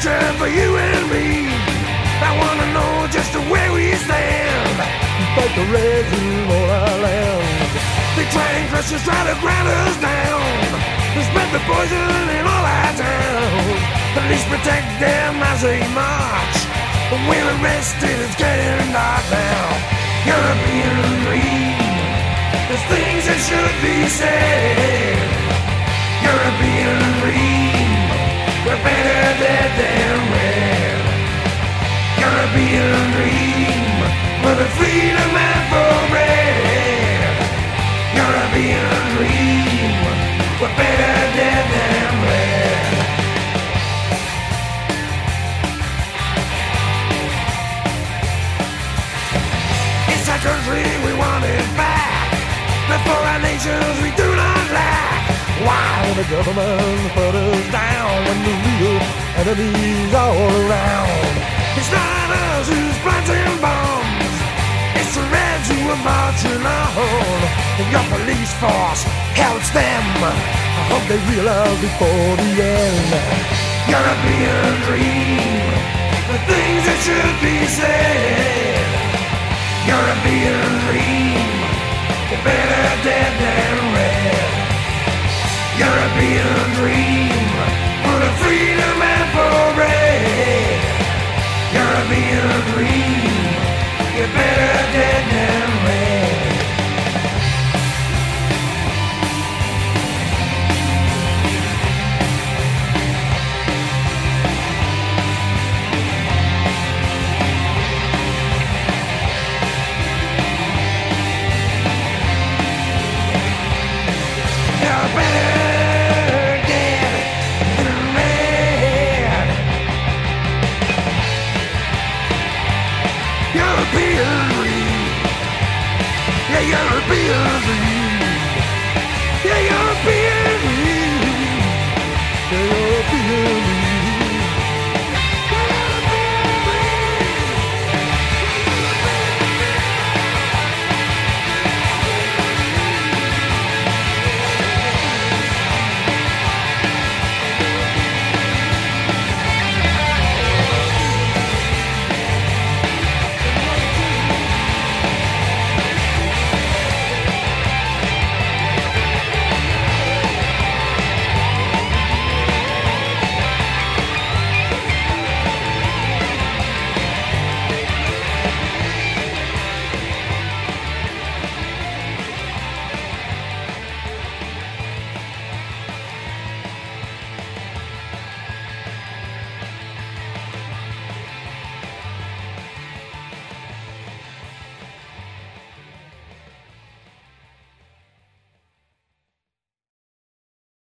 future for you and me. I wanna know just where we stand. Fight the reds in all our land. The train crushers try to grind us down. They spread the poison in all our towns. Police protect them as they march. But we're arrested, it's getting dark now. European dream, there's things that should be said. European dream, we're better dead than red. European dream, for the freedom and for bread. European dream, we're better dead than red. It's our country, we want it back. But for our nations we do not lack. Why will the government put us down when the real enemy's all around? It's not us who's planting bombs. It's the Reds who are marching on. And your police force helps them. I hope they realize before the end. European dream, the things that should be said.